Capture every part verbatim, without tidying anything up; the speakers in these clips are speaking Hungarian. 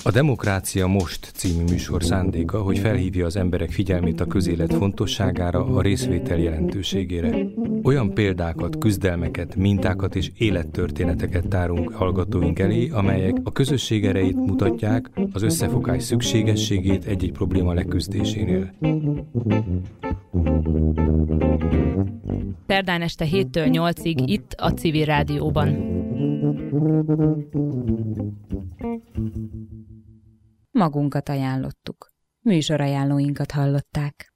A Demokrácia Most című műsor szándéka, hogy felhívja az emberek figyelmét a közélet fontosságára, a részvétel jelentőségére. Olyan példákat, küzdelmeket, mintákat és élettörténeteket tárunk hallgatóink elé, amelyek a közösség erejét mutatják, az összefogás szükségességét egy-egy probléma leküzdésénél. Szerdán este héttől nyolcig itt a Civil Rádióban. Magunkat ajánlottuk. Műsorajánlóinkat hallották.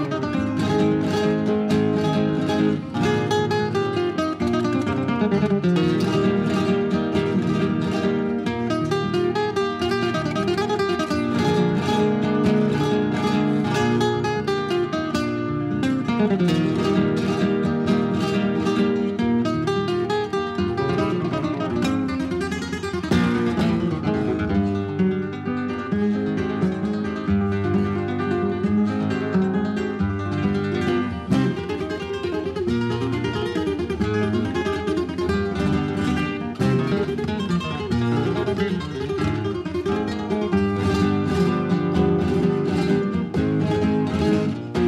Thank you.